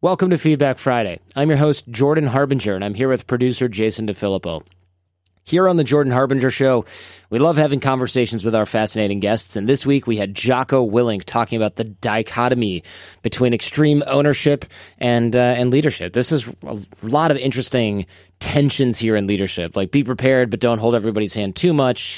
Welcome to Feedback Friday. I'm your host, Jordan Harbinger, and I'm here with producer Jason DeFilippo. Here on the Jordan Harbinger Show, we love having conversations with our fascinating guests, and this week we had Jocko Willink talking about the dichotomy between extreme ownership and leadership. This is a lot of interesting tensions here in leadership, like be prepared but don't hold everybody's hand too much.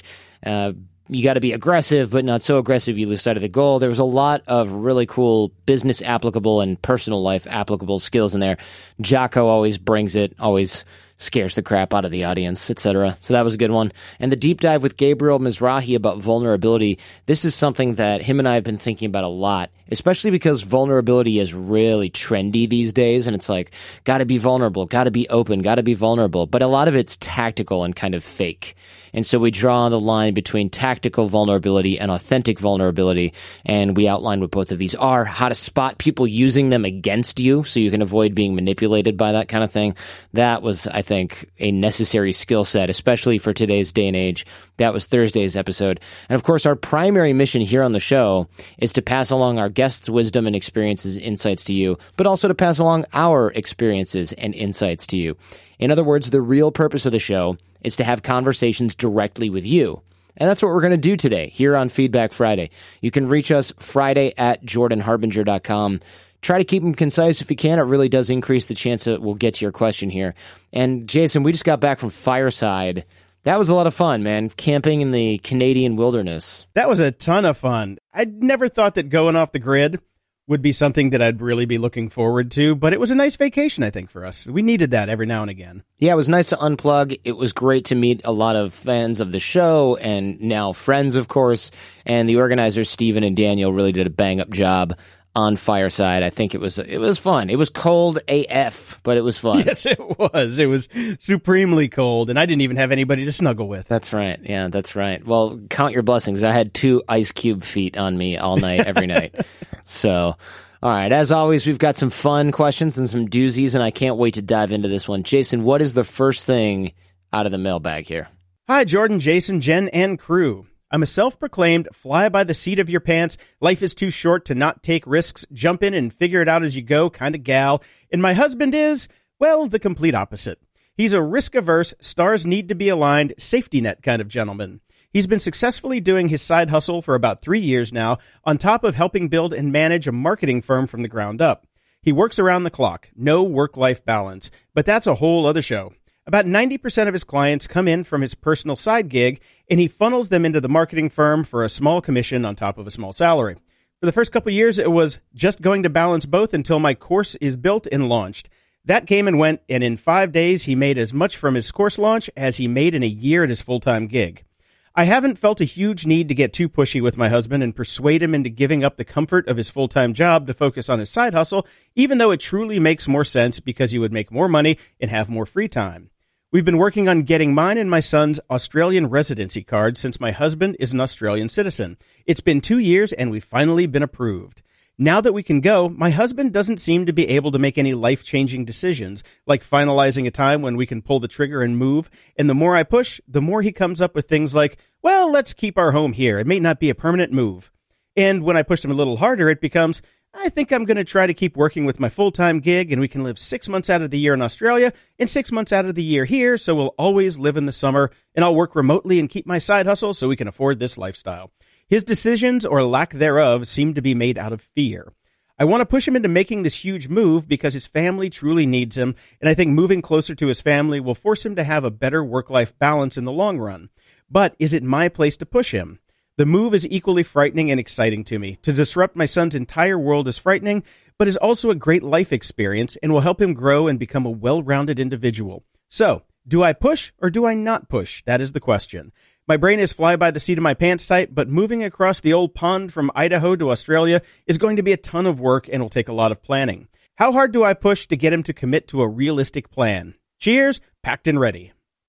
You got to be aggressive, but not so aggressive you lose sight of the goal. There was a lot of really cool business applicable and personal life applicable skills in there. Jocko always brings it, always scares the crap out of the audience, etc. So that was a good one. And the deep dive with Gabriel Mizrahi about vulnerability. This is something that him and I have been thinking about a lot, especially because vulnerability is really trendy these days. And it's like, got to be vulnerable, got to be open, got to be vulnerable. But a lot of it's tactical and kind of fake. And so we draw the line between tactical vulnerability and authentic vulnerability. And we outline what both of these are, how to spot people using them against you so you can avoid being manipulated by that kind of thing. That was, I think, a necessary skill set, especially for today's day and age. That was Thursday's episode. And of course, our primary mission here on the show is to pass along our guests' wisdom and experiences, insights to you, but also to pass along our experiences and insights to you. In other words, the real purpose of the show is to have conversations directly with you. And that's what we're going to do today here on Feedback Friday. You can reach us Friday at jordanharbinger.com. Try to keep them concise if you can. It really does increase the chance that we'll get to your question here. And Jason, we just got back from Fireside. That was a lot of fun, man. Camping in the Canadian wilderness. That was a ton of fun. I'd never thought that going off the grid would be something that I'd really be looking forward to, but it was a nice vacation, I think, for us. We needed that every now and again. Yeah, it was nice to unplug. It was great to meet a lot of fans of the show and now friends, of course. And the organizers, Stephen and Daniel, really did a bang-up job on Fireside. I think it was fun. It was cold AF, but it was fun. Yes, it was. It was supremely cold, and I didn't even have anybody to snuggle with. That's right. Yeah, that's right. Well, count your blessings. I had 2 ice cube feet on me all night, every night. So, all right. As always, we've got some fun questions and some doozies, and I can't wait to dive into this one. Jason, what is the first thing out of the mailbag here? Hi, Jordan, Jason, Jen, and crew. I'm a self-proclaimed fly by the seat of your pants, life is too short to not take risks, jump in and figure it out as you go kind of gal. And my husband is, well, the complete opposite. He's a risk-averse, stars need to be aligned, safety net kind of gentleman. He's been successfully doing his side hustle for about 3 years now, on top of helping build and manage a marketing firm from the ground up. He works around the clock, no work-life balance, but that's a whole other show. About 90% of his clients come in from his personal side gig, and he funnels them into the marketing firm for a small commission on top of a small salary. For the first couple of years, it was just going to balance both until my course is built and launched. That came and went, and in 5 days, he made as much from his course launch as he made in a year at his full-time gig. I haven't felt a huge need to get too pushy with my husband and persuade him into giving up the comfort of his full-time job to focus on his side hustle, even though it truly makes more sense because he would make more money and have more free time. We've been working on getting mine and my son's Australian residency card since my husband is an Australian citizen. It's been 2 years and we've finally been approved. Now that we can go, my husband doesn't seem to be able to make any life-changing decisions, like finalizing a time when we can pull the trigger and move. And the more I push, the more he comes up with things like, well, let's keep our home here. It may not be a permanent move. And when I pushed him a little harder, it becomes, I think I'm going to try to keep working with my full-time gig, and we can live 6 months out of the year in Australia and 6 months out of the year here, so we'll always live in the summer, and I'll work remotely and keep my side hustle so we can afford this lifestyle. His decisions, or lack thereof, seem to be made out of fear. I want to push him into making this huge move because his family truly needs him, and I think moving closer to his family will force him to have a better work-life balance in the long run. But is it my place to push him? The move is equally frightening and exciting to me. To disrupt my son's entire world is frightening, but is also a great life experience and will help him grow and become a well-rounded individual. So, do I push or do I not push? That is the question. My brain is fly by the seat of my pants type, but moving across the old pond from Idaho to Australia is going to be a ton of work and will take a lot of planning. How hard do I push to get him to commit to a realistic plan? Cheers, packed and ready.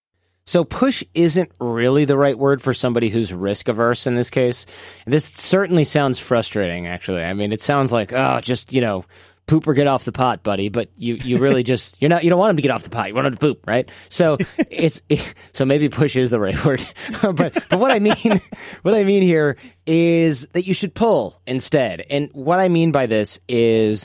So push isn't really the right word for somebody who's risk averse in this case. This certainly sounds frustrating, actually. I mean, it sounds like, oh, just, poop or get off the pot, buddy. But you really just, you don't want him to get off the pot. You want him to poop, right? So so maybe push is the right word. but what I mean here is that you should pull instead. And what I mean by this is,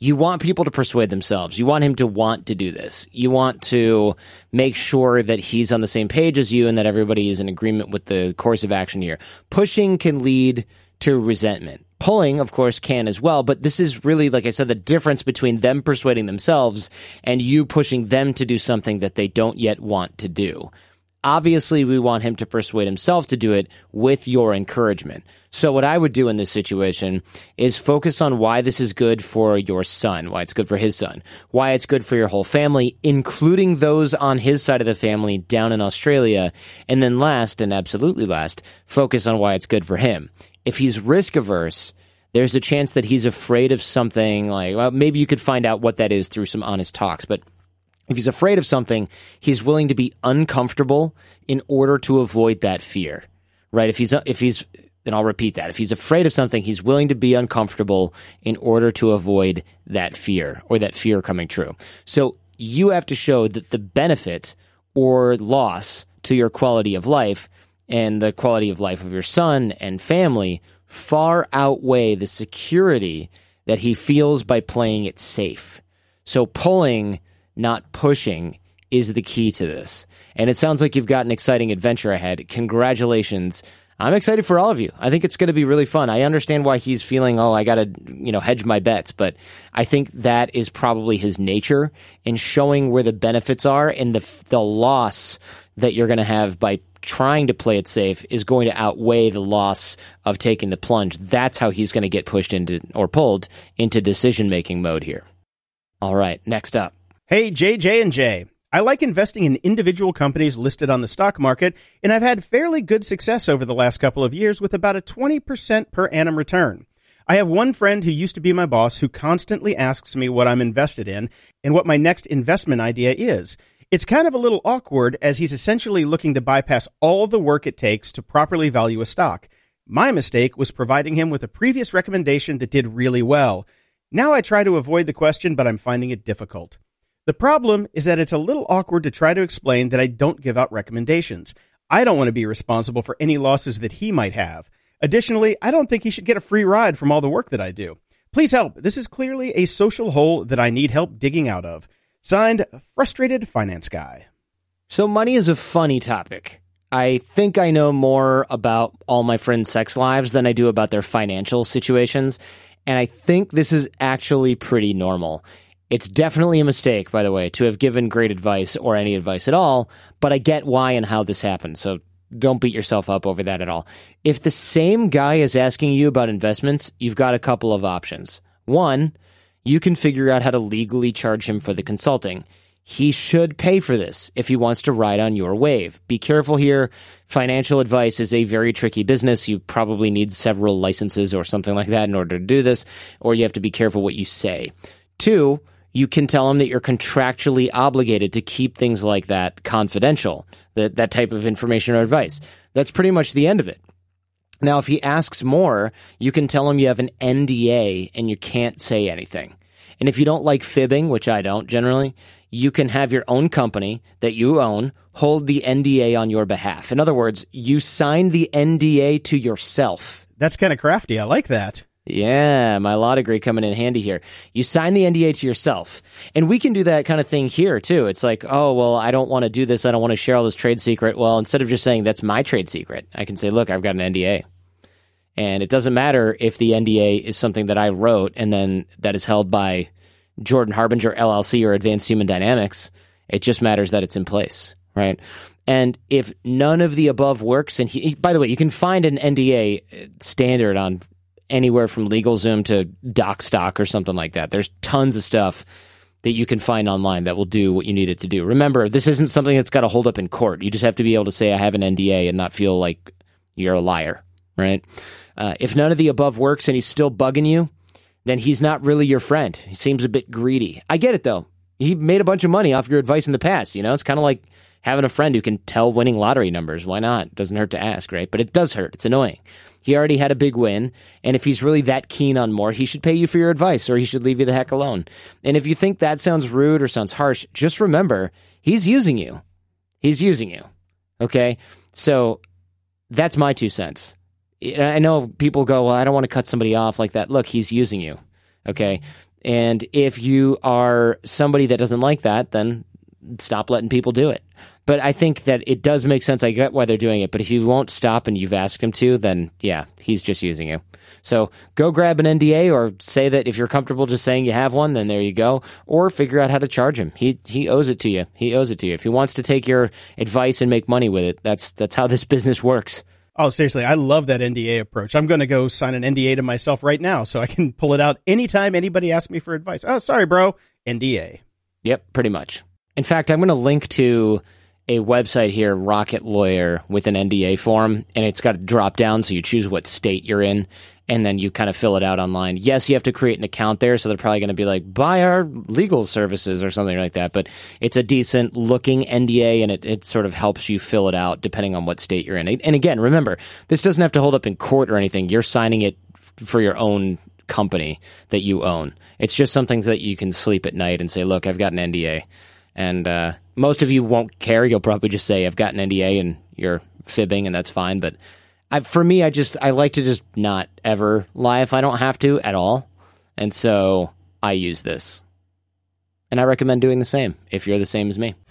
you want people to persuade themselves. You want him to want to do this. You want to make sure that he's on the same page as you and that everybody is in agreement with the course of action here. Pushing can lead to resentment. Pulling, of course, can as well, but this is really, like I said, the difference between them persuading themselves and you pushing them to do something that they don't yet want to do. Obviously, we want him to persuade himself to do it with your encouragement. So what I would do in this situation is focus on why this is good for your son, why it's good for his son, why it's good for your whole family, including those on his side of the family down in Australia. And then last, and absolutely last, focus on why it's good for him. If he's risk averse, there's a chance that he's afraid of something like, well, maybe you could find out what that is through some honest talks, but if he's afraid of something, he's willing to be uncomfortable in order to avoid that fear, right? If he's, and I'll repeat that. If he's afraid of something, he's willing to be uncomfortable in order to avoid that fear or that fear coming true. So you have to show that the benefit or loss to your quality of life and the quality of life of your son and family far outweigh the security that he feels by playing it safe. So pulling, not pushing, is the key to this. And it sounds like you've got an exciting adventure ahead. Congratulations. I'm excited for all of you. I think it's going to be really fun. I understand why he's feeling, I got to, hedge my bets, but I think that is probably his nature in showing where the benefits are, and the loss that you're going to have by trying to play it safe is going to outweigh the loss of taking the plunge. That's how he's going to get pushed into or pulled into decision-making mode here. All right, next up. Hey, J&J. I like investing in individual companies listed on the stock market, and I've had fairly good success over the last couple of years with about a 20% per annum return. I have one friend who used to be my boss who constantly asks me what I'm invested in and what my next investment idea is. It's kind of a little awkward as he's essentially looking to bypass all the work it takes to properly value a stock. My mistake was providing him with a previous recommendation that did really well. Now I try to avoid the question, but I'm finding it difficult. The problem is that it's a little awkward to try to explain that I don't give out recommendations. I don't want to be responsible for any losses that he might have. Additionally, I don't think he should get a free ride from all the work that I do. Please help. This is clearly a social hole that I need help digging out of. Signed, Frustrated Finance Guy. So money is a funny topic. I think I know more about all my friends' sex lives than I do about their financial situations, and I think this is actually pretty normal. It's definitely a mistake, by the way, to have given great advice or any advice at all, but I get why and how this happened, so don't beat yourself up over that at all. If the same guy is asking you about investments, you've got a couple of options. One, you can figure out how to legally charge him for the consulting. He should pay for this if he wants to ride on your wave. Be careful here. Financial advice is a very tricky business. You probably need several licenses or something like that in order to do this, or you have to be careful what you say. Two, you can tell him that you're contractually obligated to keep things like that confidential, that type of information or advice. That's pretty much the end of it. Now, if he asks more, you can tell him you have an NDA and you can't say anything. And if you don't like fibbing, which I don't generally, you can have your own company that you own hold the NDA on your behalf. In other words, you sign the NDA to yourself. That's kind of crafty. I like that. Yeah, my law degree coming in handy here. You sign the NDA to yourself. And we can do that kind of thing here, too. It's like, oh, well, I don't want to do this. I don't want to share all this trade secret. Well, instead of just saying that's my trade secret, I can say, look, I've got an NDA. And it doesn't matter if the NDA is something that I wrote and then that is held by Jordan Harbinger, LLC, or Advanced Human Dynamics. It just matters that it's in place, right? And if none of the above works, and by the way, you can find an NDA standard on anywhere from LegalZoom to DocStock or something like that. There's tons of stuff that you can find online that will do what you need it to do. Remember, this isn't something that's got to hold up in court. You just have to be able to say, I have an NDA and not feel like you're a liar, right? If none of the above works and he's still bugging you, then he's not really your friend. He seems a bit greedy. I get it, though. He made a bunch of money off your advice in the past. It's kind of like having a friend who can tell winning lottery numbers. Why not? It doesn't hurt to ask, right? But it does hurt. It's annoying. He already had a big win, and if he's really that keen on more, he should pay you for your advice, or he should leave you the heck alone. And if you think that sounds rude or sounds harsh, just remember, he's using you. He's using you, okay? So that's my 2 cents. I know people go, well, I don't want to cut somebody off like that. Look, he's using you, okay? And if you are somebody that doesn't like that, then stop letting people do it. But I think that it does make sense. I get why they're doing it. But if you won't stop and you've asked him to, then yeah, he's just using you. So go grab an NDA, or say that if you're comfortable just saying you have one, then there you go. Or figure out how to charge him. He owes it to you. He owes it to you. If he wants to take your advice and make money with it, that's how this business works. Oh, seriously, I love that NDA approach. I'm going to go sign an NDA to myself right now so I can pull it out anytime anybody asks me for advice. Oh, sorry, bro. NDA. Yep, pretty much. In fact, I'm going to link to a website here, Rocket Lawyer, with an NDA form, and it's got a drop down, so you choose what state you're in, and then you kind of fill it out online. Yes, you have to create an account there, so they're probably going to be like, buy our legal services or something like that, but it's a decent looking NDA, and it sort of helps you fill it out depending on what state you're in. And again, remember, this doesn't have to hold up in court or anything. You're signing it for your own company that you own. It's just something that you can sleep at night and say, look, I've got an NDA. And most of you won't care. You'll probably just say, I've got an NDA, and you're fibbing, and that's fine. But for me, I like to just not ever lie if I don't have to at all. And so I use this. And I recommend doing the same if you're the same as me.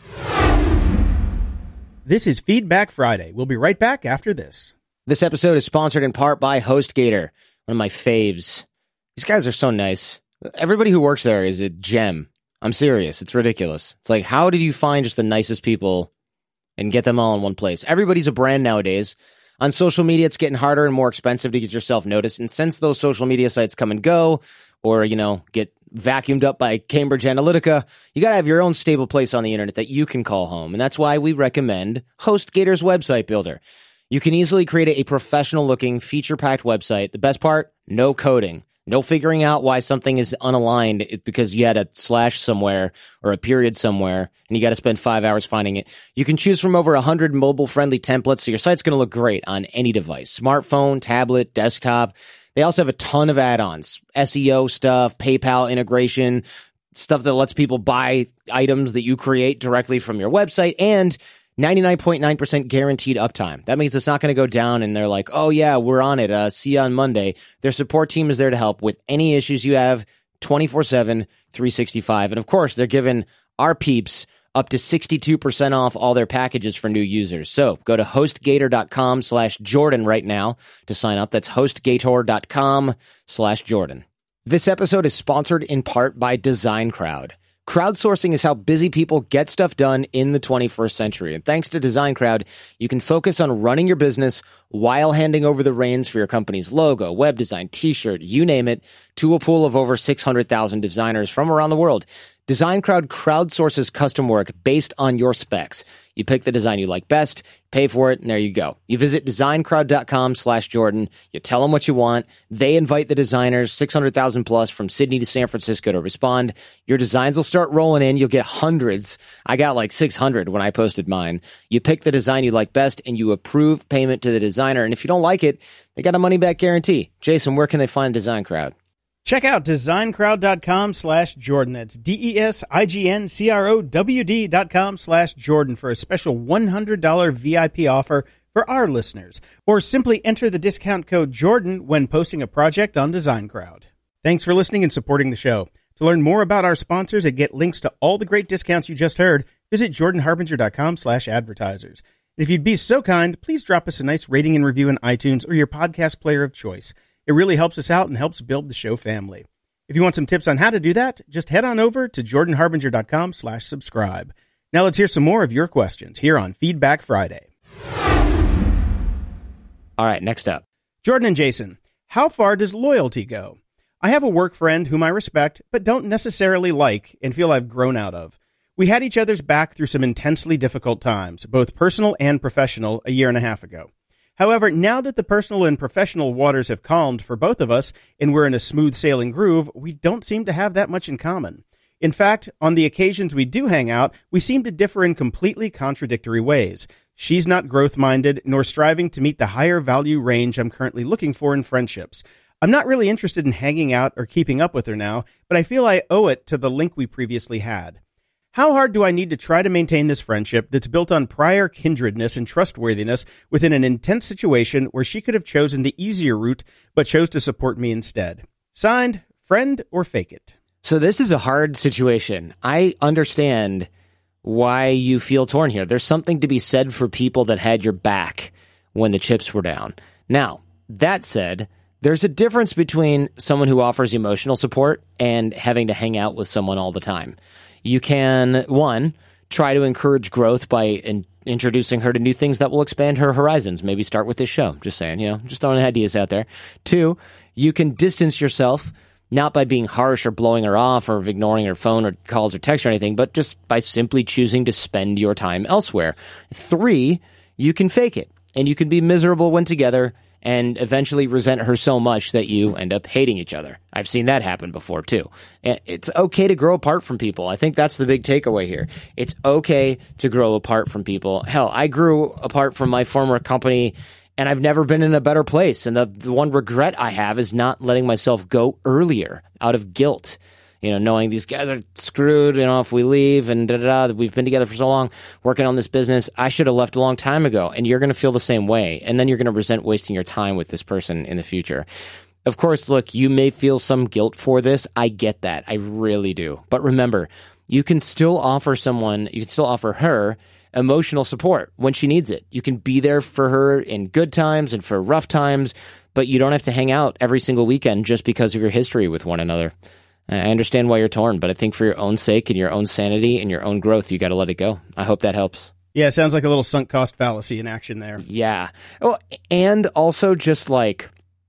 This is Feedback Friday. We'll be right back after this. This episode is sponsored in part by HostGator, one of my faves. These guys are so nice. Everybody who works there is a gem. I'm serious. It's ridiculous. It's like, how did you find just the nicest people and get them all in one place? Everybody's a brand nowadays. On social media, it's getting harder and more expensive to get yourself noticed. And since those social media sites come and go, or, get vacuumed up by Cambridge Analytica, you got to have your own stable place on the internet that you can call home. And that's why we recommend HostGator's website builder. You can easily create a professional-looking, feature-packed website. The best part, no coding. No figuring out why something is unaligned because you had a slash somewhere or a period somewhere, and you got to spend 5 hours finding it. You can choose from over 100 mobile-friendly templates, so your site's going to look great on any device. Smartphone, tablet, desktop. They also have a ton of add-ons. SEO stuff, PayPal integration, stuff that lets people buy items that you create directly from your website, and 99.9% guaranteed uptime. That means it's not going to go down and they're like, oh yeah, we're on it. See you on Monday. Their support team is there to help with any issues you have 24/7, 365. And of course, they're giving our peeps up to 62% off all their packages for new users. So go to HostGator.com/Jordan right now to sign up. That's HostGator.com/Jordan. This episode is sponsored in part by DesignCrowd. Crowdsourcing is how busy people get stuff done in the 21st century. And thanks to DesignCrowd, you can focus on running your business while handing over the reins for your company's logo, web design, t-shirt, you name it, to a pool of over 600,000 designers from around the world. DesignCrowd crowdsources custom work based on your specs. You pick the design you like best, pay for it, and there you go. You visit designcrowd.com/Jordan. You tell them what you want. They invite the designers, 600,000 plus from Sydney to San Francisco, to respond. Your designs will start rolling in. You'll get hundreds. I got like 600 when I posted mine. You pick the design you like best, and you approve payment to the designer. And if you don't like it, they got a money-back guarantee. Jason, where can they find DesignCrowd? Check out designcrowd.com/Jordan. That's DESIGNCROWD.com/Jordan for a special $100 VIP offer for our listeners. Or simply enter the discount code Jordan when posting a project on DesignCrowd. Thanks for listening and supporting the show. To learn more about our sponsors and get links to all the great discounts you just heard, visit jordanharbinger.com/advertisers. And if you'd be so kind, please drop us a nice rating and review in iTunes or your podcast player of choice. It really helps us out and helps build the show family. If you want some tips on how to do that, just head on over to jordanharbinger.com/subscribe. Now let's hear some more of your questions here on Feedback Friday. All right, next up. Jordan and Jason, how far does loyalty go? I have a work friend whom I respect, but don't necessarily like and feel I've grown out of. We had each other's back through some intensely difficult times, both personal and professional, a year and a half ago. However, now that the personal and professional waters have calmed for both of us and we're in a smooth sailing groove, we don't seem to have that much in common. In fact, on the occasions we do hang out, we seem to differ in completely contradictory ways. She's not growth-minded, nor striving to meet the higher value range I'm currently looking for in friendships. I'm not really interested in hanging out or keeping up with her now, but I feel I owe it to the link we previously had. How hard do I need to try to maintain this friendship that's built on prior kindredness and trustworthiness within an intense situation where she could have chosen the easier route, but chose to support me instead? Signed, friend or fake it? So this is a hard situation. I understand why you feel torn here. There's something to be said for people that had your back when the chips were down. Now, that said, there's a difference between someone who offers emotional support and having to hang out with someone all the time. You can, one, try to encourage growth by introducing her to new things that will expand her horizons. Maybe start with this show. Just saying, just throwing ideas out there. Two, you can distance yourself, not by being harsh or blowing her off or ignoring her phone or calls or texts or anything, but just by simply choosing to spend your time elsewhere. Three, you can fake it, and you can be miserable when together and eventually resent her so much that you end up hating each other. I've seen that happen before, too. It's okay to grow apart from people. I think that's the big takeaway here. It's okay to grow apart from people. Hell, I grew apart from my former company, and I've never been in a better place. And the one regret I have is not letting myself go earlier out of guilt. Knowing these guys are screwed, if we leave and we've been together for so long working on this business, I should have left a long time ago. And you're going to feel the same way. And then you're going to resent wasting your time with this person in the future. Of course, look, you may feel some guilt for this. I get that. I really do. But remember, you can still offer her emotional support when she needs it. You can be there for her in good times and for rough times, but you don't have to hang out every single weekend just because of your history with one another. I understand why you're torn, but I think for your own sake and your own sanity and your own growth, you got to let it go. I hope that helps. Yeah, it sounds like a little sunk cost fallacy in action there. Yeah. Well, and also just like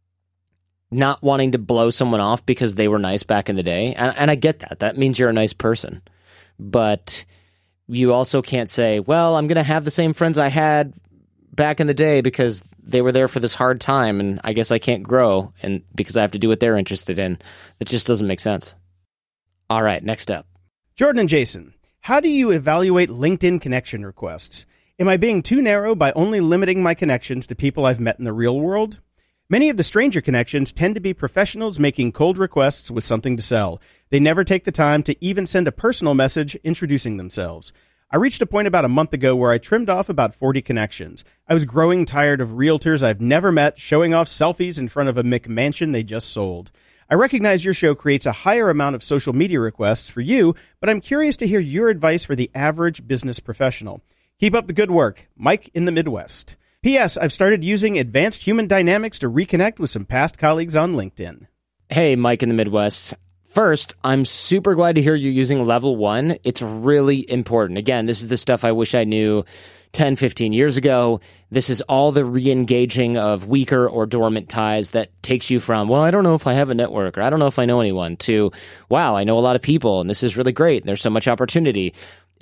not wanting to blow someone off because they were nice back in the day. And I get that. That means you're a nice person. But you also can't say, well, I'm going to have the same friends I had back in the day because they were there for this hard time and I guess I can't grow and because I have to do what they're interested in. That just doesn't make sense. All right, next up. Jordan and Jason, how do you evaluate LinkedIn connection requests? Am I being too narrow by only limiting my connections to people I've met in the real world? Many of the stranger connections tend to be professionals making cold requests with something to sell. They never take the time to even send a personal message introducing themselves. I reached a point about a month ago where I trimmed off about 40 connections. I was growing tired of realtors I've never met showing off selfies in front of a McMansion they just sold. I recognize your show creates a higher amount of social media requests for you, but I'm curious to hear your advice for the average business professional. Keep up the good work. Mike in the Midwest. P.S. I've started using advanced human dynamics to reconnect with some past colleagues on LinkedIn. Hey, Mike in the Midwest. First, I'm super glad to hear you're using Level 1. It's really important. Again, this is the stuff I wish I knew 10, 15 years ago. This is all the re-engaging of weaker or dormant ties that takes you from, well, I don't know if I have a network or I don't know if I know anyone, to, wow, I know a lot of people and this is really great. There's so much opportunity.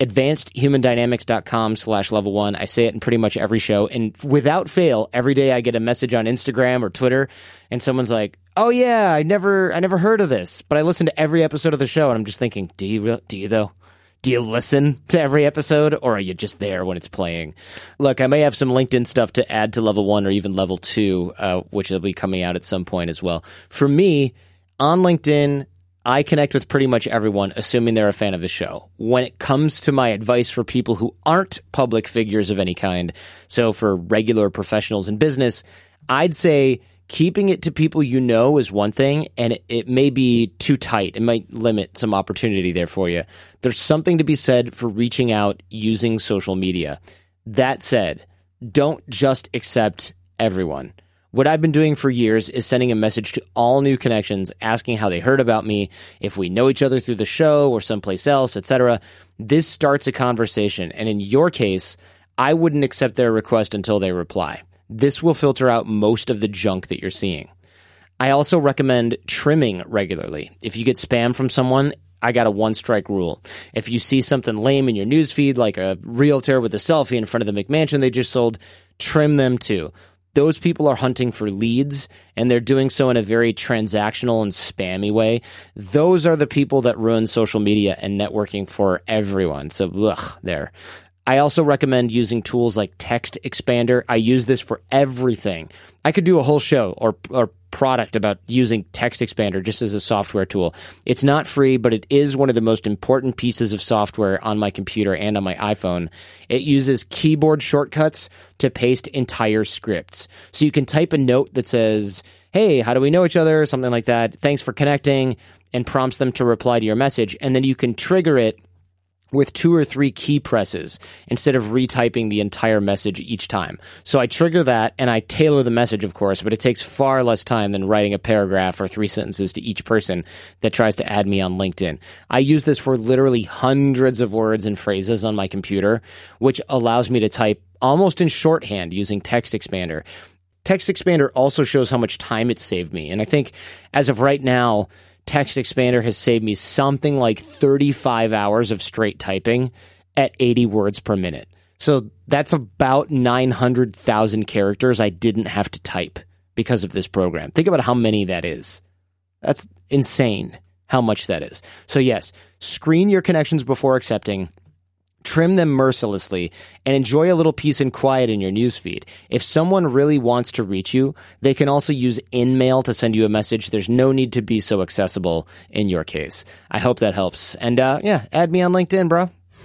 AdvancedHumanDynamics.com/level1. I say it in pretty much every show. And without fail, every day I get a message on Instagram or Twitter and someone's like, oh yeah, I never heard of this, but I listen to every episode of the show. And I'm just thinking, do you though? Do you listen to every episode or are you just there when it's playing? Look, I may have some LinkedIn stuff to add to Level 1 or even Level 2, which will be coming out at some point as well. For me, on LinkedIn, I connect with pretty much everyone, assuming they're a fan of the show. When it comes to my advice for people who aren't public figures of any kind, so for regular professionals in business, I'd say keeping it to people you know is one thing, and it may be too tight. It might limit some opportunity there for you. There's something to be said for reaching out using social media. That said, don't just accept everyone. What I've been doing for years is sending a message to all new connections, asking how they heard about me, if we know each other through the show or someplace else, etc. This starts a conversation, and in your case, I wouldn't accept their request until they reply. This will filter out most of the junk that you're seeing. I also recommend trimming regularly. If you get spam from someone, I got a one-strike rule. If you see something lame in your newsfeed, like a realtor with a selfie in front of the McMansion they just sold, trim them too. Those people are hunting for leads, and they're doing so in a very transactional and spammy way. Those are the people that ruin social media and networking for everyone. So, there. I also recommend using tools like Text Expander. I use this for everything. I could do a whole show or product about using Text Expander just as a software tool. It's not free, but it is one of the most important pieces of software on my computer and on my iPhone. It uses keyboard shortcuts to paste entire scripts. So you can type a note that says, hey, how do we know each other? Something like that. Thanks for connecting. and prompts them to reply to your message, and then you can trigger it with 2 or 3 key presses instead of retyping the entire message each time. So I trigger that and I tailor the message, of course, but it takes far less time than writing a paragraph or 3 sentences to each person that tries to add me on LinkedIn. I use this for literally hundreds of words and phrases on my computer, which allows me to type almost in shorthand using Text Expander. Text Expander also shows how much time it saved me. And I think as of right now, Text Expander has saved me something like 35 hours of straight typing at 80 words per minute. So that's about 900,000 characters I didn't have to type because of this program. Think about how many that is. That's insane how much that is. So yes, screen your connections before accepting, trim them mercilessly, and enjoy a little peace and quiet in your newsfeed. If someone really wants to reach you, they can also use InMail to send you a message. There's no need to be so accessible in your case. I hope that helps. And add me on LinkedIn, bro.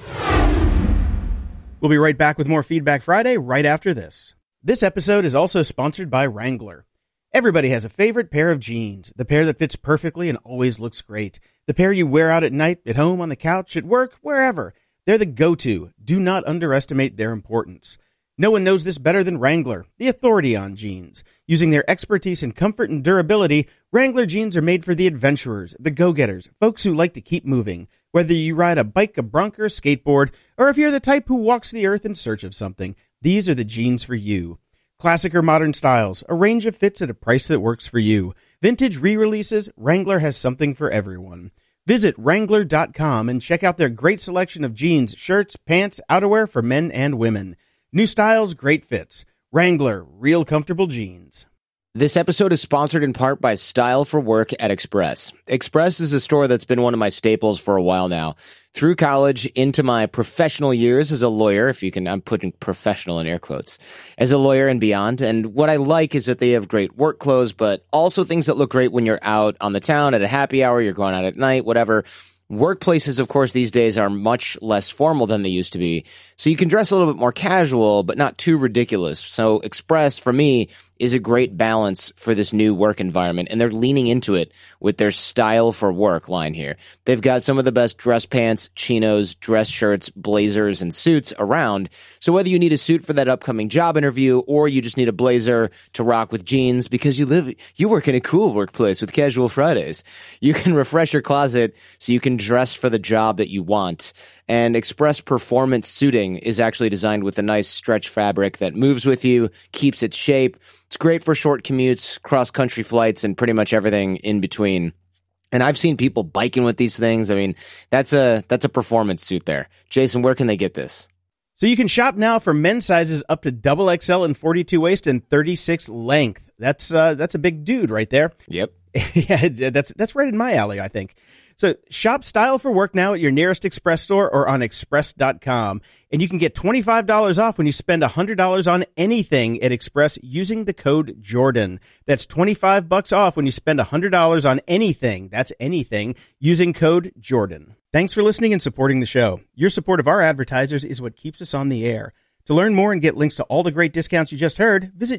We'll be right back with more Feedback Friday right after this. This episode is also sponsored by Wrangler. Everybody has a favorite pair of jeans, the pair that fits perfectly and always looks great. The pair you wear out at night, at home, on the couch, at work, wherever. They're the go-to. Do not underestimate their importance. No one knows this better than Wrangler, the authority on jeans. Using their expertise in comfort and durability, Wrangler jeans are made for the adventurers, the go-getters, folks who like to keep moving. Whether you ride a bike, a bronc, or a skateboard, or if you're the type who walks the earth in search of something, these are the jeans for you. Classic or modern styles, a range of fits at a price that works for you. Vintage re-releases, Wrangler has something for everyone. Visit Wrangler.com and check out their great selection of jeans, shirts, pants, outerwear for men and women. New styles, great fits. Wrangler, real comfortable jeans. This episode is sponsored in part by Style for Work at Express. Express is a store that's been one of my staples for a while now. Through college, into my professional years as a lawyer, I'm putting professional in air quotes, as a lawyer and beyond. And what I like is that they have great work clothes, but also things that look great when you're out on the town at a happy hour, you're going out at night, whatever. Workplaces, of course, these days are much less formal than they used to be. So you can dress a little bit more casual, but not too ridiculous. So Express, for me, is a great balance for this new work environment, and they're leaning into it with their Style for Work line here. They've got some of the best dress pants, chinos, dress shirts, blazers, and suits around. So whether you need a suit for that upcoming job interview or you just need a blazer to rock with jeans because you work in a cool workplace with casual Fridays, you can refresh your closet so you can dress for the job that you want. And Express Performance Suiting is actually designed with a nice stretch fabric that moves with you, keeps its shape. It's great for short commutes, cross-country flights, and pretty much everything in between. And I've seen people biking with these things. I mean, that's a performance suit there. Jason, where can they get this? So you can shop now for men's sizes up to XXL and 42 waist and 36 length. That's a big dude right there. Yep. Yeah, that's right in my alley, I think. So shop Style for Work now at your nearest Express store or on express.com. And you can get $25 off when you spend $100 on anything at Express using the code Jordan. That's $25 off when you spend $100 on anything. That's anything using code Jordan. Thanks for listening and supporting the show. Your support of our advertisers is what keeps us on the air. To learn more and get links to all the great discounts you just heard, visit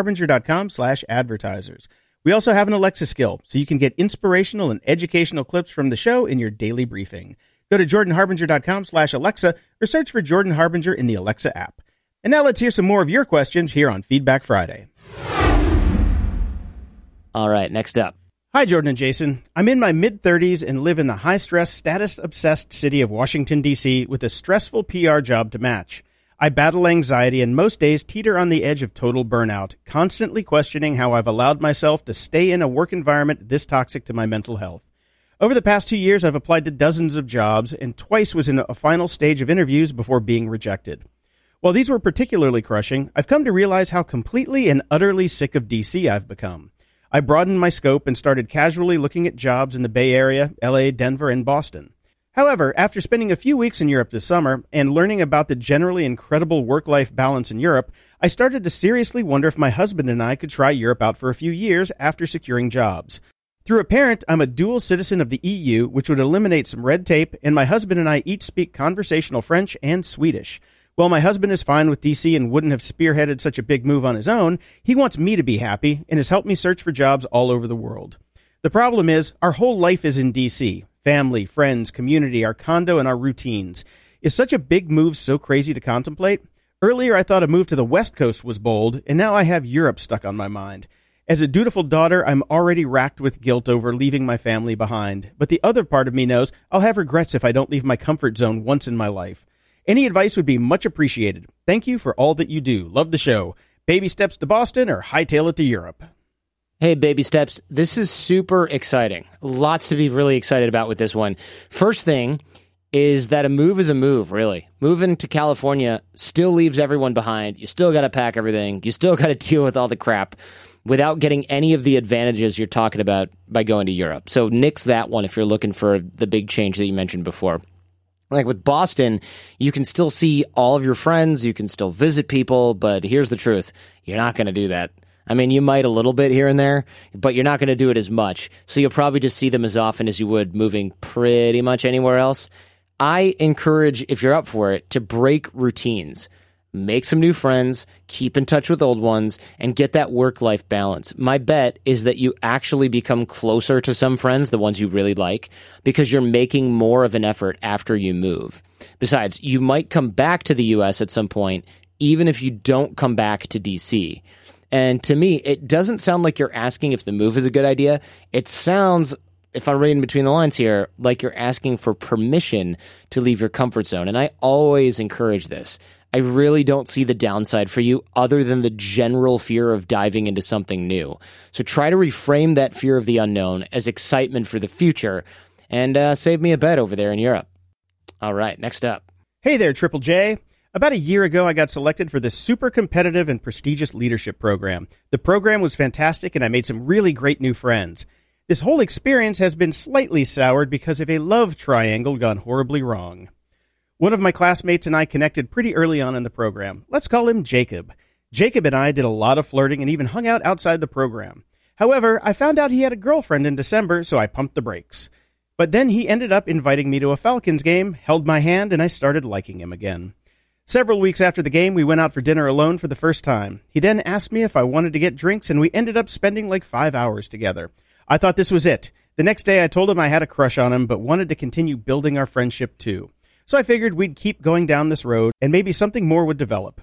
jordanharbinger.com/advertisers. We also have an Alexa skill, so you can get inspirational and educational clips from the show in your daily briefing. Go to jordanharbinger.com/Alexa or search for Jordan Harbinger in the Alexa app. And now let's hear some more of your questions here on Feedback Friday. All right, next up. Hi, Jordan and Jason. I'm in my mid-30s and live in the high-stress, status-obsessed city of Washington, D.C. with a stressful PR job to match. I battle anxiety and most days teeter on the edge of total burnout, constantly questioning how I've allowed myself to stay in a work environment this toxic to my mental health. Over the past 2 years, I've applied to dozens of jobs and twice was in a final stage of interviews before being rejected. While these were particularly crushing, I've come to realize how completely and utterly sick of DC I've become. I broadened my scope and started casually looking at jobs in the Bay Area, LA, Denver, and Boston. However, after spending a few weeks in Europe this summer and learning about the generally incredible work-life balance in Europe, I started to seriously wonder if my husband and I could try Europe out for a few years after securing jobs. Through a parent, I'm a dual citizen of the EU, which would eliminate some red tape, and my husband and I each speak conversational French and Swedish. While my husband is fine with DC and wouldn't have spearheaded such a big move on his own, he wants me to be happy and has helped me search for jobs all over the world. The problem is, our whole life is in D.C. Family, friends, community, our condo, and our routines. Is such a big move so crazy to contemplate? Earlier, I thought a move to the West Coast was bold, and now I have Europe stuck on my mind. As a dutiful daughter, I'm already racked with guilt over leaving my family behind. But the other part of me knows I'll have regrets if I don't leave my comfort zone once in my life. Any advice would be much appreciated. Thank you for all that you do. Love the show. Baby steps to Boston or hightail it to Europe. Hey, baby steps. This is super exciting. Lots to be really excited about with this one. First thing is that a move is a move, really. Moving to California still leaves everyone behind. You still got to pack everything. You still got to deal with all the crap without getting any of the advantages you're talking about by going to Europe. So nix that one if you're looking for the big change that you mentioned before. Like with Boston, you can still see all of your friends, you can still visit people, but here's the truth. You're not going to do that. I mean, you might a little bit here and there, but you're not going to do it as much. So you'll probably just see them as often as you would moving pretty much anywhere else. I encourage, if you're up for it, to break routines. Make some new friends, keep in touch with old ones, and get that work-life balance. My bet is that you actually become closer to some friends, the ones you really like, because you're making more of an effort after you move. Besides, you might come back to the U.S. at some point, even if you don't come back to D.C. And to me, it doesn't sound like you're asking if the move is a good idea. It sounds, if I'm reading between the lines here, like you're asking for permission to leave your comfort zone. And I always encourage this. I really don't see the downside for you other than the general fear of diving into something new. So try to reframe that fear of the unknown as excitement for the future and save me a bet over there in Europe. All right, next up. Hey there, Triple J. About a year ago, I got selected for this super competitive and prestigious leadership program. The program was fantastic, and I made some really great new friends. This whole experience has been slightly soured because of a love triangle gone horribly wrong. One of my classmates and I connected pretty early on in the program. Let's call him Jacob. Jacob and I did a lot of flirting and even hung out outside the program. However, I found out he had a girlfriend in December, so I pumped the brakes. But then he ended up inviting me to a Falcons game, held my hand, and I started liking him again. Several weeks after the game, we went out for dinner alone for the first time. He then asked me if I wanted to get drinks, and we ended up spending like 5 hours together. I thought this was it. The next day, I told him I had a crush on him, but wanted to continue building our friendship too. So I figured we'd keep going down this road, and maybe something more would develop.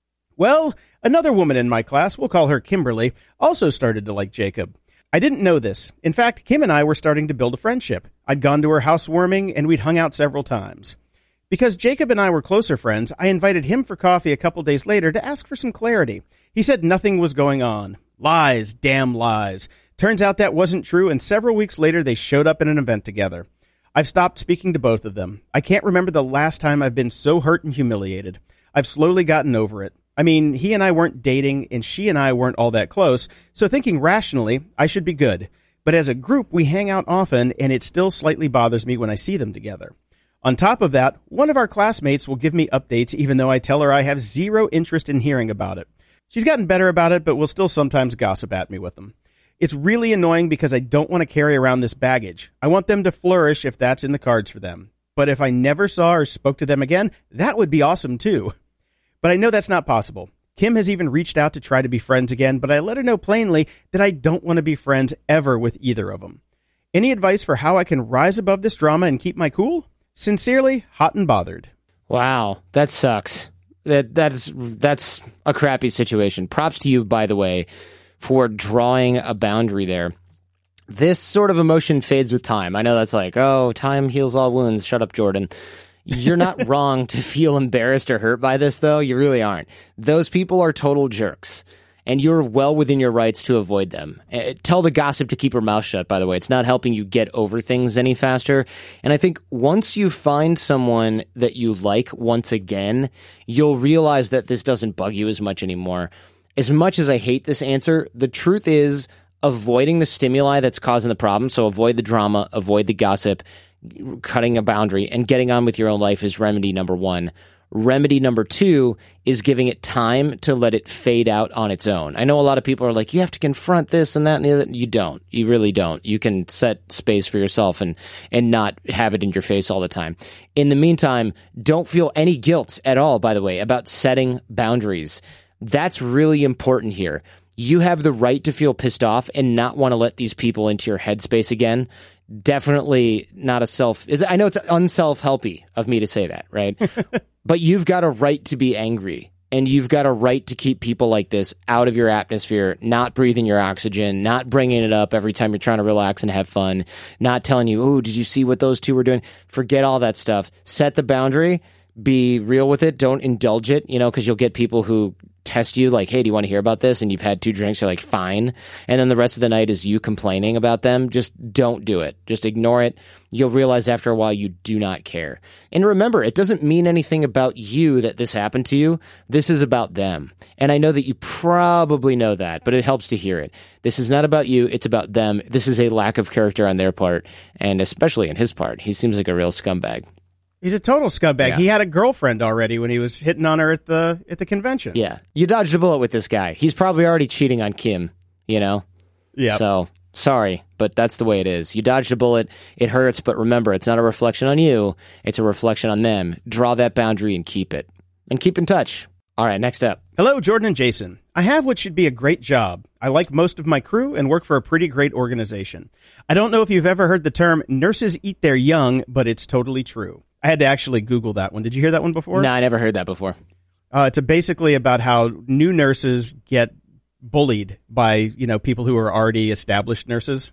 Well, another woman in my class, we'll call her Kimberly, also started to like Jacob. I didn't know this. In fact, Kim and I were starting to build a friendship. I'd gone to her housewarming, and we'd hung out several times. Because Jacob and I were closer friends, I invited him for coffee a couple days later to ask for some clarity. He said nothing was going on. Lies, damn lies. Turns out that wasn't true, and several weeks later they showed up at an event together. I've stopped speaking to both of them. I can't remember the last time I've been so hurt and humiliated. I've slowly gotten over it. I mean, he and I weren't dating, and she and I weren't all that close, so thinking rationally, I should be good. But as a group, we hang out often, and it still slightly bothers me when I see them together. On top of that, one of our classmates will give me updates even though I tell her I have zero interest in hearing about it. She's gotten better about it, but will still sometimes gossip at me with them. It's really annoying because I don't want to carry around this baggage. I want them to flourish if that's in the cards for them. But if I never saw or spoke to them again, that would be awesome too. But I know that's not possible. Kim has even reached out to try to be friends again, but I let her know plainly that I don't want to be friends ever with either of them. Any advice for how I can rise above this drama and keep my cool? Sincerely, Hot and Bothered. Wow, that sucks. That's a crappy situation. Props to you, by the way, for drawing a boundary there. This sort of emotion fades with time. I know that's like, oh, time heals all wounds. Shut up, Jordan. You're not wrong to feel embarrassed or hurt by this, though. You really aren't. Those people are total jerks, and you're well within your rights to avoid them. Tell the gossip to keep her mouth shut, by the way. It's not helping you get over things any faster. And I think once you find someone that you like once again, you'll realize that this doesn't bug you as much anymore. As much as I hate this answer, the truth is avoiding the stimuli that's causing the problem, so avoid the drama, avoid the gossip, cutting a boundary, and getting on with your own life is remedy number one. Remedy number two is giving it time to let it fade out on its own. I know a lot of people are like, you have to confront this and that and the other. You don't. You really don't. You can set space for yourself and not have it in your face all the time. In the meantime, don't feel any guilt at all, by the way, about setting boundaries. That's really important here. You have the right to feel pissed off and not want to let these people into your headspace again. Definitely not I know it's unself-helpy of me to say that, right? But you've got a right to be angry. And you've got a right to keep people like this out of your atmosphere, not breathing your oxygen, not bringing it up every time you're trying to relax and have fun, not telling you, oh, did you see what those two were doing? Forget all that stuff. Set the boundary. Be real with it. Don't indulge it, because you'll get people who test you like, hey, do you want to hear about this? And you've had 2 drinks. You're like, fine. And then the rest of the night is you complaining about them. Just don't do it. Just ignore it. You'll realize after a while you do not care. And remember, it doesn't mean anything about you that this happened to you. This is about them. And I know that you probably know that, but it helps to hear it. This is not about you. It's about them. This is a lack of character on their part, and especially on his part. He seems like a real scumbag. He's a total scumbag. Yeah. He had a girlfriend already when he was hitting on her at the convention. Yeah. You dodged a bullet with this guy. He's probably already cheating on Kim, Yeah. So, sorry, but that's the way it is. You dodged a bullet. It hurts, but remember, it's not a reflection on you. It's a reflection on them. Draw that boundary and keep it. And keep in touch. All right, next up. Hello, Jordan and Jason. I have what should be a great job. I like most of my crew and work for a pretty great organization. I don't know if you've ever heard the term nurses eat their young, but it's totally true. I had to actually Google that one. Did you hear that one before? No, I never heard that before. It's basically about how new nurses get bullied by, people who are already established nurses.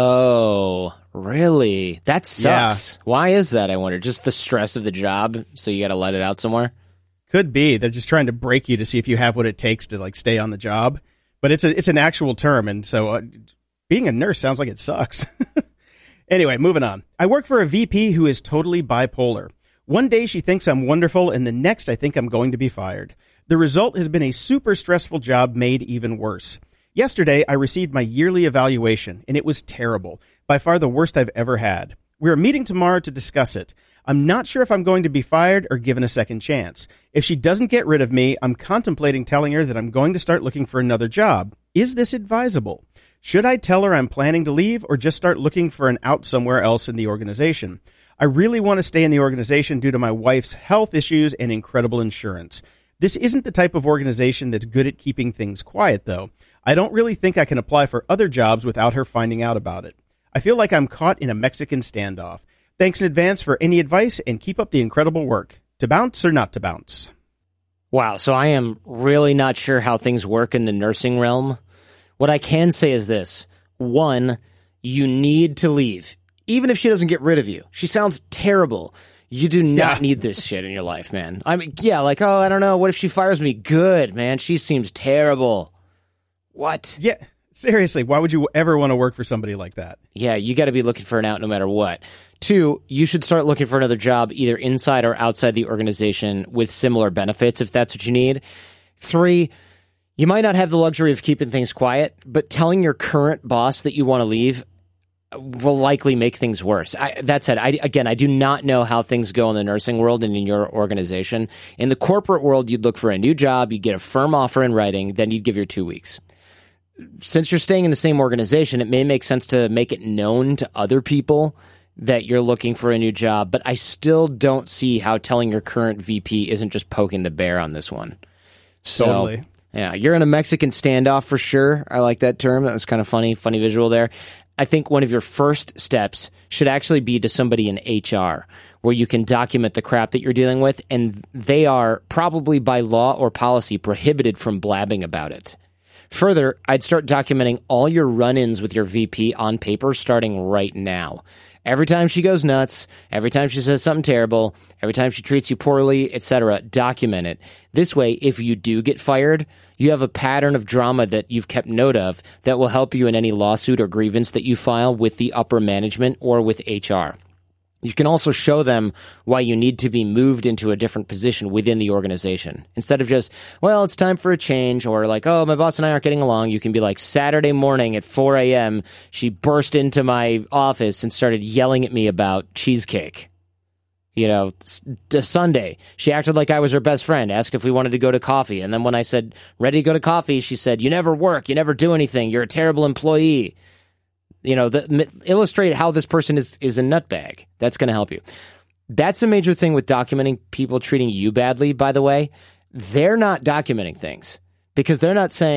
Oh, really? That sucks. Yeah. Why is that, I wonder? Just the stress of the job, so you got to let it out somewhere? Could be. They're just trying to break you to see if you have what it takes to stay on the job. But it's an actual term, and so being a nurse sounds like it sucks. Anyway, moving on. I work for a VP who is totally bipolar. One day she thinks I'm wonderful, and the next I think I'm going to be fired. The result has been a super stressful job made even worse. Yesterday, I received my yearly evaluation, and it was terrible. By far the worst I've ever had. We're meeting tomorrow to discuss it. I'm not sure if I'm going to be fired or given a second chance. If she doesn't get rid of me, I'm contemplating telling her that I'm going to start looking for another job. Is this advisable? Should I tell her I'm planning to leave or just start looking for an out somewhere else in the organization? I really want to stay in the organization due to my wife's health issues and incredible insurance. This isn't the type of organization that's good at keeping things quiet, though. I don't really think I can apply for other jobs without her finding out about it. I feel like I'm caught in a Mexican standoff. Thanks in advance for any advice, and keep up the incredible work. To bounce or not to bounce? Wow, so I am really not sure how things work in the nursing realm. What I can say is this. 1, you need to leave. Even if she doesn't get rid of you. She sounds terrible. You do not need this shit in your life, man. I mean, I don't know. What if she fires me? Good, man. She seems terrible. What? Yeah, seriously, why would you ever want to work for somebody like that? Yeah, you got to be looking for an out no matter what. 2, you should start looking for another job either inside or outside the organization with similar benefits if that's what you need. 3, you might not have the luxury of keeping things quiet, but telling your current boss that you want to leave will likely make things worse. That said, I do not know how things go in the nursing world and in your organization. In the corporate world, you'd look for a new job, you'd get a firm offer in writing, then you'd give your 2 weeks. Since you're staying in the same organization, it may make sense to make it known to other people that you're looking for a new job, but I still don't see how telling your current VP isn't just poking the bear on this one. So, totally. Yeah, you're in a Mexican standoff for sure. I like that term. That was kind of funny visual there. I think one of your first steps should actually be to somebody in HR where you can document the crap that you're dealing with, and they are probably by law or policy prohibited from blabbing about it. Further, I'd start documenting all your run-ins with your VP on paper starting right now. Every time she goes nuts, every time she says something terrible, every time she treats you poorly, etc., document it. This way, if you do get fired, you have a pattern of drama that you've kept note of that will help you in any lawsuit or grievance that you file with the upper management or with HR. You can also show them why you need to be moved into a different position within the organization. Instead of just, well, it's time for a change, or like, oh, my boss and I aren't getting along, you can be like, Saturday morning at 4 a.m., she burst into my office and started yelling at me about cheesecake. Sunday, she acted like I was her best friend, asked if we wanted to go to coffee. And then when I said, ready to go to coffee, she said, you never work, you never do anything, you're a terrible employee. Illustrate how this person is a nutbag. That's going to help you. That's a major thing with documenting people treating you badly, by the way. They're not documenting things because they're not saying,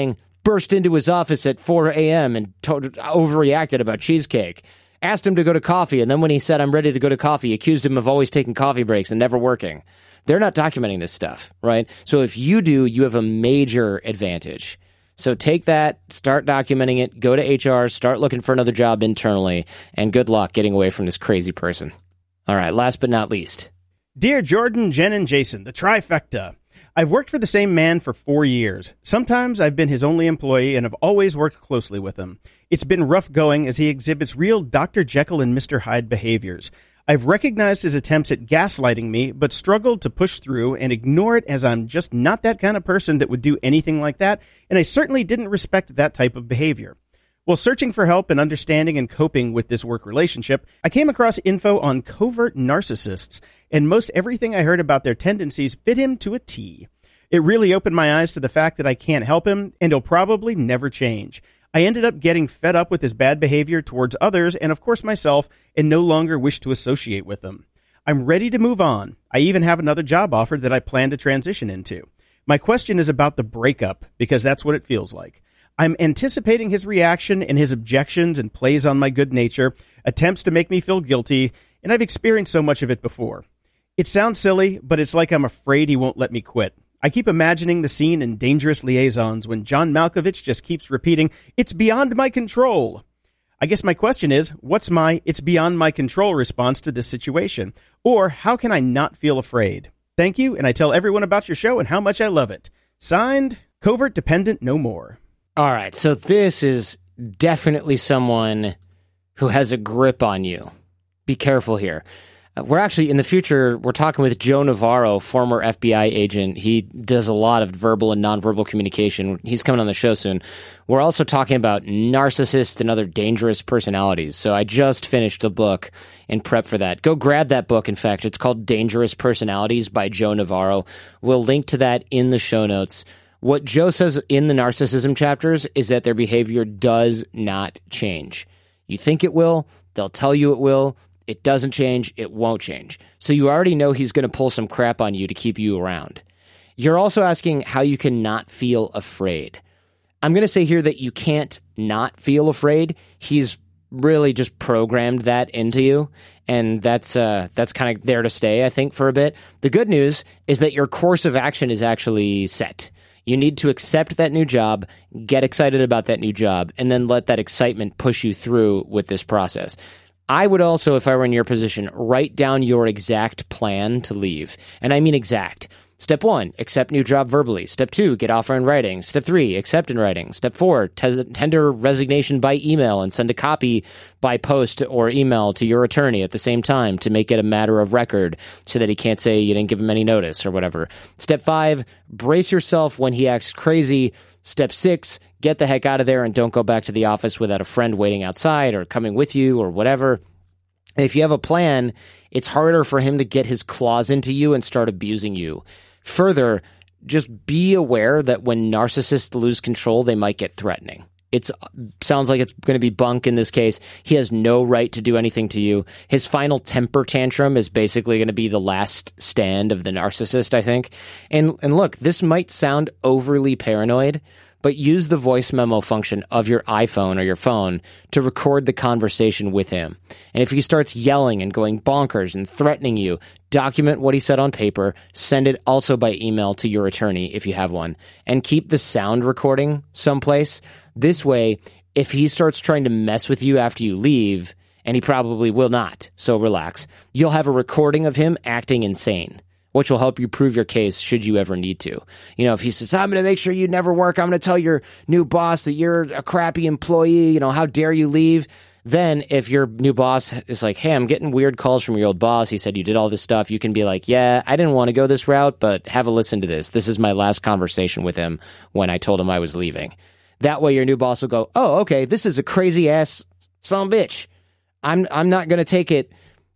burst into his office at 4 a.m. and overreacted about cheesecake. Asked him to go to coffee, and then when he said, I'm ready to go to coffee, accused him of always taking coffee breaks and never working. They're not documenting this stuff, right? So if you do, you have a major advantage. So take that, start documenting it, go to HR, start looking for another job internally, and good luck getting away from this crazy person. All right, last but not least. Dear Jordan, Jen, and Jason, the trifecta. I've worked for the same man for 4 years. Sometimes I've been his only employee and have always worked closely with him. It's been rough going as he exhibits real Dr. Jekyll and Mr. Hyde behaviors. I've recognized his attempts at gaslighting me, but struggled to push through and ignore it as I'm just not that kind of person that would do anything like that, and I certainly didn't respect that type of behavior. While searching for help and understanding and coping with this work relationship, I came across info on covert narcissists, and most everything I heard about their tendencies fit him to a T. It really opened my eyes to the fact that I can't help him, and he'll probably never change. I ended up getting fed up with his bad behavior towards others and, of course, myself, and no longer wish to associate with him. I'm ready to move on. I even have another job offer that I plan to transition into. My question is about the breakup, because that's what it feels like. I'm anticipating his reaction and his objections and plays on my good nature, attempts to make me feel guilty, and I've experienced so much of it before. It sounds silly, but it's like I'm afraid he won't let me quit. I keep imagining the scene in Dangerous Liaisons when John Malkovich just keeps repeating, "It's beyond my control." I guess my question is, what's my "it's beyond my control" response to this situation? Or how can I not feel afraid? Thank you, and I tell everyone about your show and how much I love it. Signed, Covert Dependent No More. All right, so this is definitely someone who has a grip on you. Be careful here. We're actually, in the future, we're talking with Joe Navarro, former FBI agent. He does a lot of verbal and nonverbal communication. He's coming on the show soon. We're also talking about narcissists and other dangerous personalities. So I just finished a book in prep for that. Go grab that book, in fact. It's called Dangerous Personalities by Joe Navarro. We'll link to that in the show notes. What Joe says in the narcissism chapters is that their behavior does not change. You think it will, they'll tell you it will. It doesn't change, it won't change. So you already know he's going to pull some crap on you to keep you around. You're also asking how you can not feel afraid. I'm going to say here that you can't not feel afraid. He's really just programmed that into you, and that's kind of there to stay, I think, for a bit. The good news is that your course of action is actually set. You need to accept that new job, get excited about that new job, and then let that excitement push you through with this process. I would also, if I were in your position, write down your exact plan to leave. And I mean exact. Step 1, accept new job verbally. Step 2, get offer in writing. Step 3, accept in writing. Step 4, tender resignation by email and send a copy by post or email to your attorney at the same time to make it a matter of record so that he can't say you didn't give him any notice or whatever. Step 5, brace yourself when he acts crazy. Step 6, get the heck out of there and don't go back to the office without a friend waiting outside or coming with you or whatever. And if you have a plan, it's harder for him to get his claws into you and start abusing you. Further, just be aware that when narcissists lose control, they might get threatening. It sounds like it's going to be bunk in this case. He has no right to do anything to you. His final temper tantrum is basically going to be the last stand of the narcissist, I think. And look, this might sound overly paranoid, but use the voice memo function of your iPhone or your phone to record the conversation with him. And if he starts yelling and going bonkers and threatening you, document what he said on paper, send it also by email to your attorney if you have one, and keep the sound recording someplace. This way, if he starts trying to mess with you after you leave, and he probably will not, so relax, you'll have a recording of him acting insane, which will help you prove your case should you ever need to. You know, if he says, I'm going to make sure you never work, I'm going to tell your new boss that you're a crappy employee, you know, how dare you leave? Then if your new boss is like, hey, I'm getting weird calls from your old boss, he said you did all this stuff, you can be like, yeah, I didn't want to go this route, but have a listen to this. This is my last conversation with him when I told him I was leaving. That way your new boss will go, oh, okay, this is a crazy-ass son of a bitch. I'm not going to take it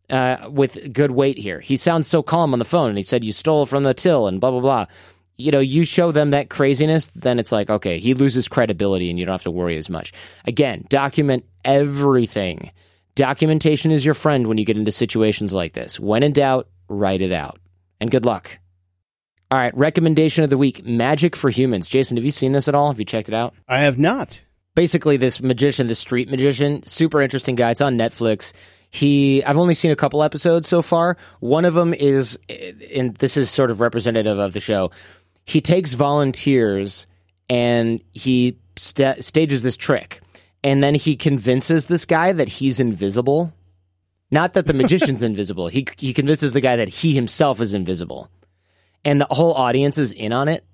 with good weight here. He sounds so calm on the phone, and he said you stole from the till and blah, blah, blah. You know, you show them that craziness, then it's like, okay, he loses credibility and you don't have to worry as much. Again, document everything. Documentation is your friend when you get into situations like this. When in doubt, write it out. And good luck. All right, recommendation of the week, Magic for Humans. Jason, have you seen this at all? Have you checked it out? I have not. Basically, this magician, this street magician, super interesting guy. It's on Netflix. I've only seen a couple episodes so far. One of them is, and this is sort of representative of the show, he takes volunteers and he stages this trick. And then he convinces this guy that he's invisible. Not that the magician's invisible. He convinces the guy that he himself is invisible. And the whole audience is in on it.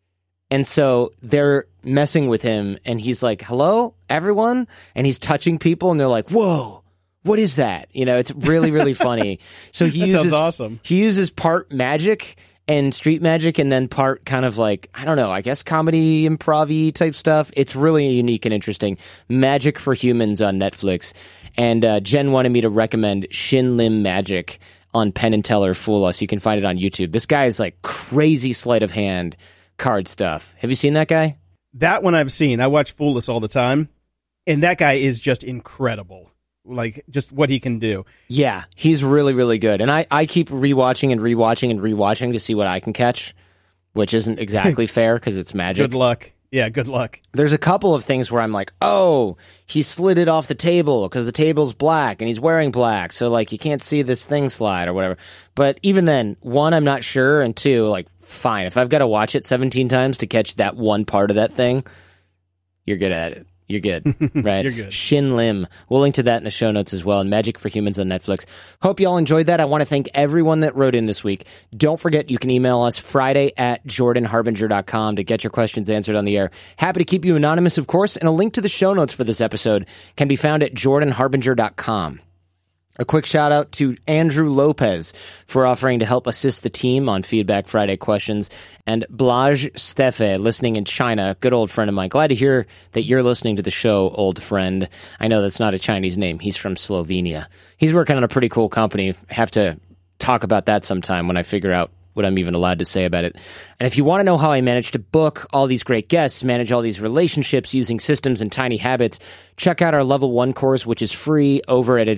And so they're messing with him, and he's like, hello, everyone? And he's touching people, and they're like, whoa, what is that? You know, it's really, really funny. So sounds awesome. He uses part magic and street magic, and then part kind of like, I don't know, I guess comedy, improv-y type stuff. It's really unique and interesting. Magic for Humans on Netflix. And Jen wanted me to recommend Shin Lim Magic on Penn and Teller Fool Us. You can find it on YouTube. This guy is like crazy sleight of hand card stuff. Have you seen that guy? That one I've seen. I watch Fool Us all the time. And that guy is just incredible. Like, just what he can do. Yeah, he's really, really good. And I keep rewatching and rewatching and rewatching to see what I can catch, which isn't exactly fair because it's magic. Good luck. Yeah, good luck. There's a couple of things where I'm like, oh, he slid it off the table because the table's black and he's wearing black. So, like, you can't see this thing slide or whatever. But even then, one, I'm not sure. And two, like, fine. If I've got to watch it 17 times to catch that one part of that thing, you're good at it. You're good, right? You're good. Shin Lim. We'll link to that in the show notes as well. And Magic for Humans on Netflix. Hope you all enjoyed that. I want to thank everyone that wrote in this week. Don't forget, you can email us Friday@JordanHarbinger.com to get your questions answered on the air. Happy to keep you anonymous, of course. And a link to the show notes for this episode can be found at JordanHarbinger.com. A quick shout out to Andrew Lopez for offering to help assist the team on Feedback Friday questions, and Blaj Stefe, listening in China, good old friend of mine. Glad to hear that you're listening to the show, old friend. I know that's not a Chinese name. He's from Slovenia. He's working on a pretty cool company. Have to talk about that sometime when I figure out what I'm even allowed to say about it. And if you want to know how I managed to book all these great guests, manage all these relationships using systems and tiny habits, check out our Level 1 course, which is free over at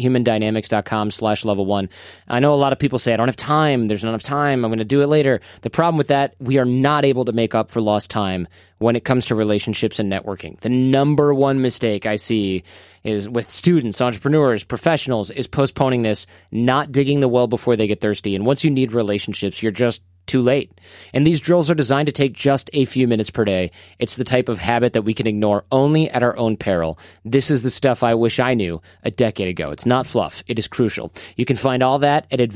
advancedhumandynamics.com/level1. I know a lot of people say, I don't have time. There's not enough time. I'm going to do it later. The problem with that, we are not able to make up for lost time when it comes to relationships and networking. The number one mistake I see is with students, entrepreneurs, professionals, is postponing this, not digging the well before they get thirsty. And once you need relationships, you're just too late. And these drills are designed to take just a few minutes per day. It's the type of habit that we can ignore only at our own peril. This is the stuff I wish I knew a decade ago. It's not fluff. It is crucial. You can find all that at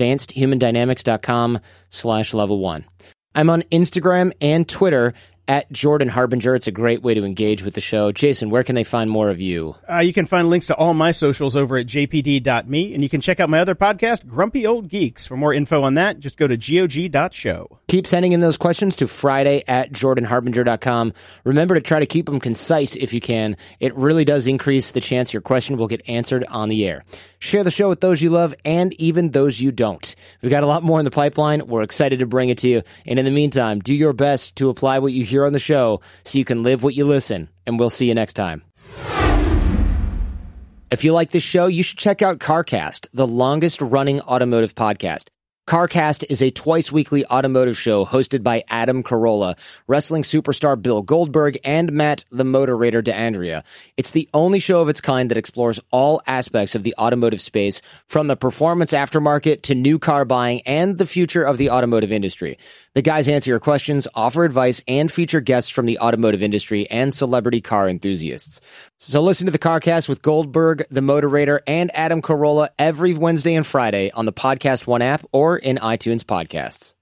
advancedhumandynamics.com/level1. I'm on Instagram and Twitter at Jordan Harbinger. It's a great way to engage with the show. Jason, where can they find more of you? You can find links to all my socials over at jpd.me, and you can check out my other podcast, Grumpy Old Geeks. For more info on that, just go to gog.show. Keep sending in those questions to Friday@JordanHarbinger.com. Remember to try to keep them concise if you can. It really does increase the chance your question will get answered on the air. Share the show with those you love and even those you don't. We've got a lot more in the pipeline. We're excited to bring it to you. And in the meantime, do your best to apply what you hear on the show so you can live what you listen. And we'll see you next time. If you like this show, you should check out CarCast, the longest-running automotive podcast. CarCast is a twice-weekly automotive show hosted by Adam Carolla, wrestling superstar Bill Goldberg, and Matt the Motorator DeAndrea. It's the only show of its kind that explores all aspects of the automotive space, from the performance aftermarket to new car buying and the future of the automotive industry. The guys answer your questions, offer advice, and feature guests from the automotive industry and celebrity car enthusiasts. So listen to the CarCast with Goldberg, the Motorator, and Adam Carolla every Wednesday and Friday on the Podcast One app or in iTunes Podcasts.